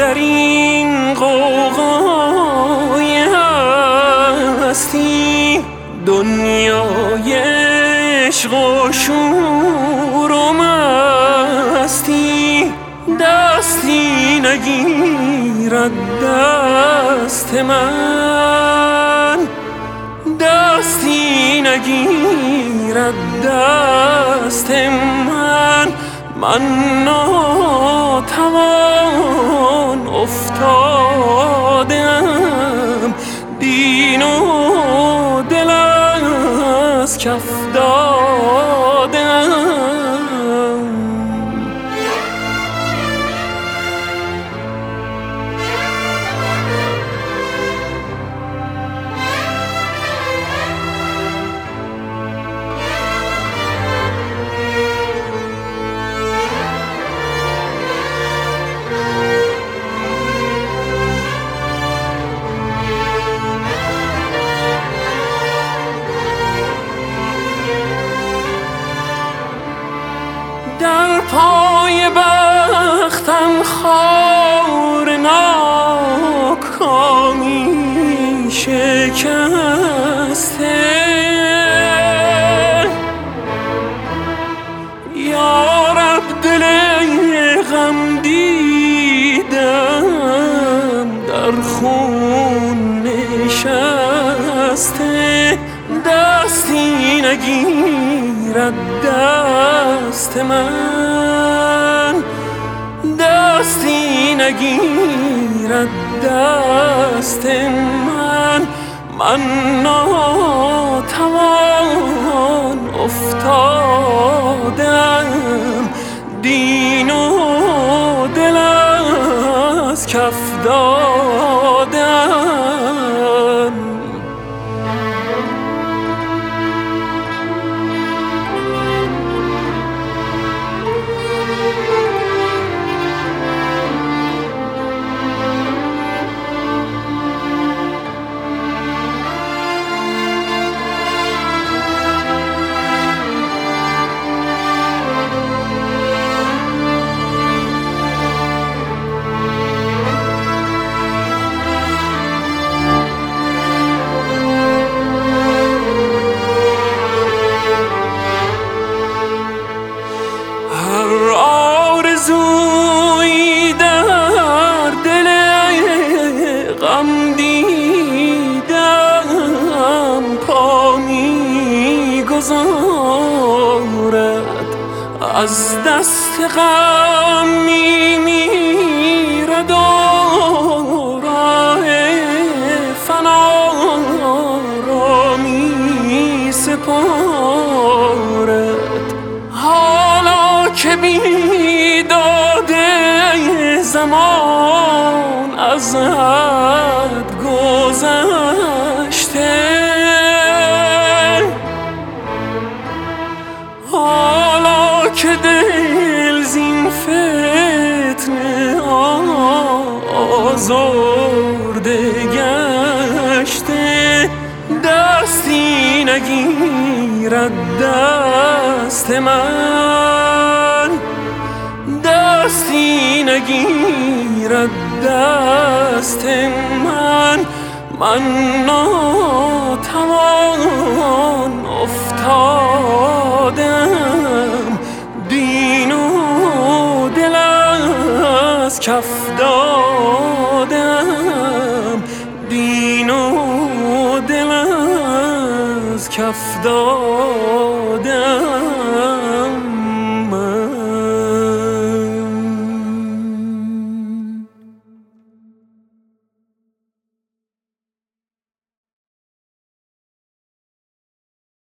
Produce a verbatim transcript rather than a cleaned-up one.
در این غوغای هستی، دنیای عشق و شور و مستی، دستی نگیرد دست من، دستی نگیرد دست من. من ناتوان افتادم، دین و دل از کف دادم. در پای بختم خار ناکامی شکسته، یا رب دل غم دیدم در خون نشسته، دستی نگیرد دست من، دستی نگیرد دست من. من ناتوان افتادم، دین و دل از کف دادم. آرزویی در دل غم دیدم پا می گذارد، از دست غم می میرد و راه فنا را می سپارد. حالا که بیداده زمان از حد گذشته، حالا که دل زین فتنه آزرده گشته، دستی نگیرد دست من، دستی نگیرد دست من. من ناتوان افتادم، دین و دل از کف دادم، دین و دل از کف دادم.